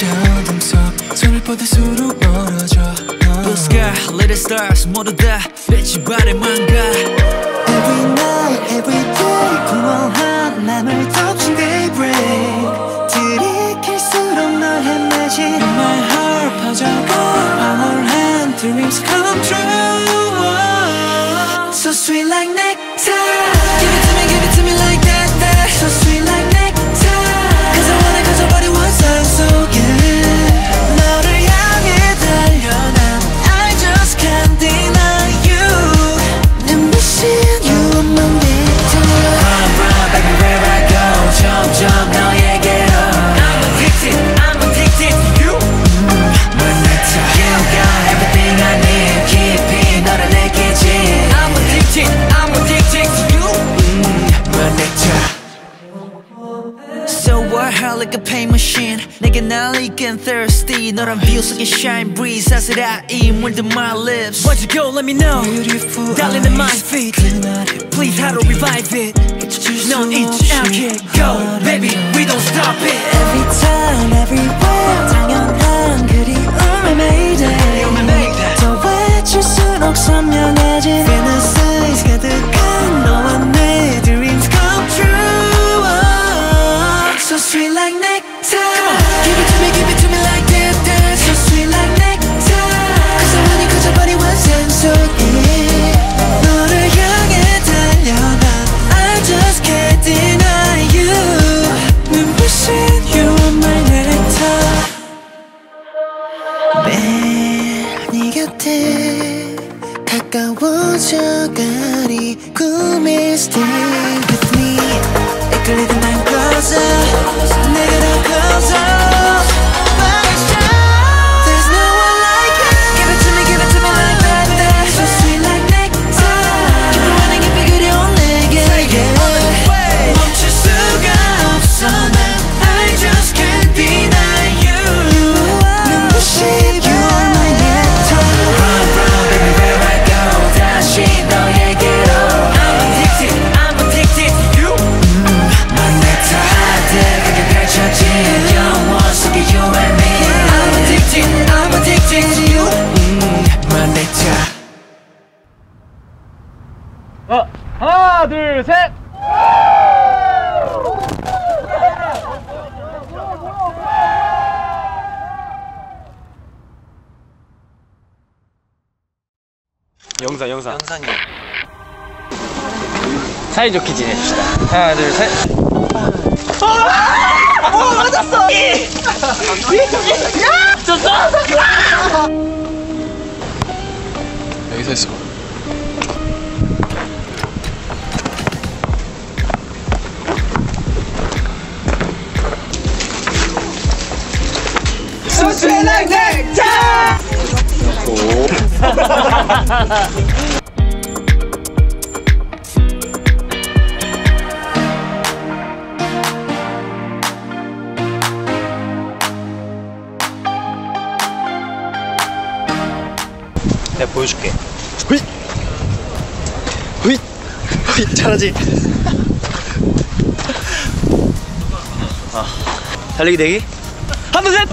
어둠 속 손을 뻗을수록 멀어져 Blue sky, little stars 모두 다 빛이 바래만 가 Every night, every day 공허한 맘을 덮친 daybreak 들이킬수록 널 헤매진 My heart 퍼져가 황홀한 dreams come true So sweet like nectar Give it to me like that, that So sweet like nectar Cause I want it cause your body was so yeah 너를 향해 달려 난 I just can't deny you 눈부신 you are my nectar Run, run, baby, where I go 점점 너에게로 I'm addicted to you My nectar You got everything I need 깊이 너를 느끼지 I'm addicted to you My nectar So what, hard like a pain machine 내게 날 이끈 thirsty 너란 view 속에 shine breeze 사스라이 물든 my lips Why'd you go, let me know Beautiful 달리는 my feet Please how to revive it 넌 잊지 않게 Go, baby, we don't stop it Every time, everywhere 당연한 그리움의 mayday 더 외칠수록 선명해진 Fantasies 가득한 너와 내 dreams come true So sweet like nectar Give it to me like that, that So sweet like nectar Cause I want it cause your body was so yeah 너를 향해 달려가 I just can't deny you 눈부신 you are my nectar 매일 네 곁에 가까워져가니 꿈이 stay with me 이끌리던 난 closer 내게 더 closer There's no one like you Give it to me like that, that So sweet like nectar Keep it running if you 그려온 내게 yeah. 멈출 수가 없어 난 I just can't deny you 눈부신 you are my nectar Run, run, baby, where I go 다시 너에게로 I'm addicted to you My nectar 하늘하게 펼쳐진 영원 속에 you and me I'm addicted to you My nectar 하나 둘 셋. 영상이 사이좋게 지내줍시다. 하나 둘 셋. 맞았어. 여기서 있어. So sweet like nectar 내가 보여줄게. 휘! 휘! 휘! 잘하지? 달리기 대기. 하나 둘 셋.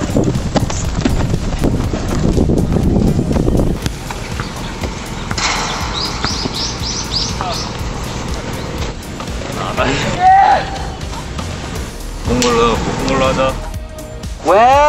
본 걸로 하자. 왜?